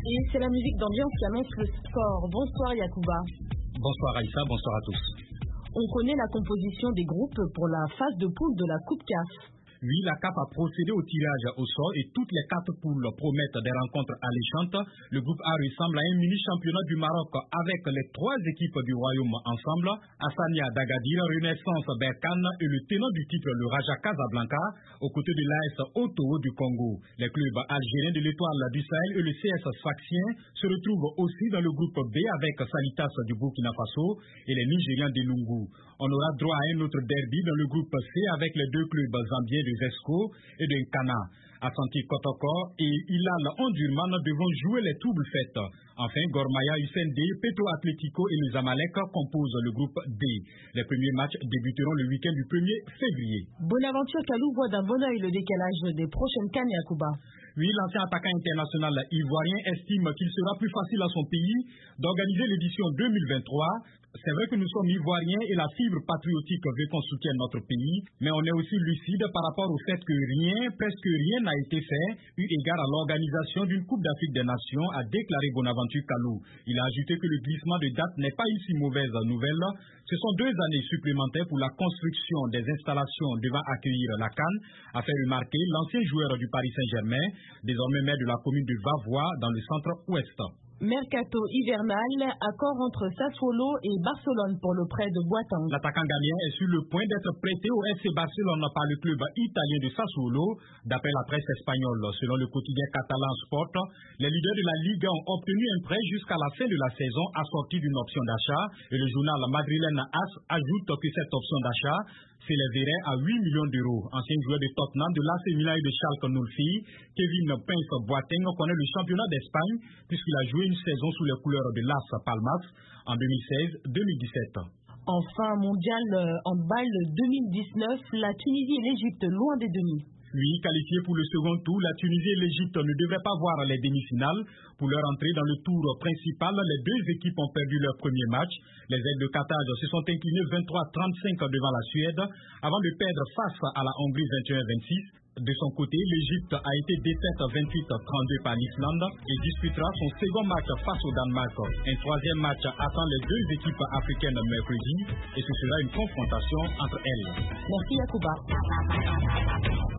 Et c'est la musique d'ambiance qui annonce le sport. Bonsoir Yacouba. Bonsoir Aïssa, bonsoir à tous. On connaît la composition des groupes pour la phase de poule de la Coupe CAF. Oui, la CAF a procédé au tirage au sort et toutes les 4 poules promettent des rencontres alléchantes. Le groupe A ressemble à un mini-championnat du Maroc avec les 3 équipes du Royaume ensemble. Hassania d'Agadir, Renaissance Berkane et le tenant du titre, le Raja Casablanca, aux côtés de l'AS Ottawa du Congo. Les clubs algériens de l'Étoile du Sahel et le CS Sfaxien se retrouvent aussi dans le groupe B avec Sanitas du Burkina Faso et les Nigérians de Lungu. On aura droit à un autre derby dans le groupe C avec les 2 clubs zambiens de Zesco et de Nkana. Asante Kotoko et Hilal Ondurman devront jouer les doubles fêtes. Enfin, Gormaya, USND, Petro Atlético et les Zamalek composent le groupe D. Les premiers matchs débuteront le week-end du 1er février. Bonaventure Kalou voit d'un bon oeil le décalage des prochaines CAN Yacouba. Oui, l'ancien attaquant international ivoirien estime qu'il sera plus facile à son pays d'organiser l'édition 2023. C'est vrai que nous sommes ivoiriens et la fibre patriotique veut qu'on soutienne notre pays, mais on est aussi lucide par rapport au fait que presque rien n'a été fait, eu égard à l'organisation d'une Coupe d'Afrique des Nations, a déclaré Bonaventure Kalou. Il a ajouté que le glissement de date n'est pas une si mauvaise nouvelle. Ce sont 2 années supplémentaires pour la construction des installations devant accueillir la CAN, a fait remarquer l'ancien joueur du Paris Saint-Germain, désormais maire de la commune de Vavois dans le centre-ouest. Mercato hivernal, accord entre Sassuolo et Barcelone pour le prêt de Boateng. L'attaquant ghanéen est sur le point d'être prêté au FC Barcelone par le club italien de Sassuolo. D'après la presse espagnole, selon le quotidien catalan Sport, les leaders de la Liga ont obtenu un prêt jusqu'à la fin de la saison assorti d'une option d'achat. Et le journal madrilène AS ajoute que cette option d'achat s'élèverait à 8 millions d'euros. Ancien joueur de Tottenham, de l'AC Milan et de Schalke 04, Kevin Prince Boateng connaît le championnat d'Espagne puisqu'il a joué une saison sous les couleurs de Las Palmas en 2016-2017. Enfin, mondial handball 2019, la Tunisie et l'Égypte loin des demi. Oui, qualifiés pour le second tour, la Tunisie et l'Égypte ne devraient pas voir les demi-finales. Pour leur entrée dans le tour principal, les 2 équipes ont perdu leur premier match. Les Aigles de Carthage se sont inclinés 23-35 devant la Suède avant de perdre face à la Hongrie 21-26. De son côté, l'Égypte a été défaite 28-32 par l'Islande et disputera son second match face au Danemark. Un 3e match attend les 2 équipes africaines mercredi et ce sera une confrontation entre elles. Merci Yacouba.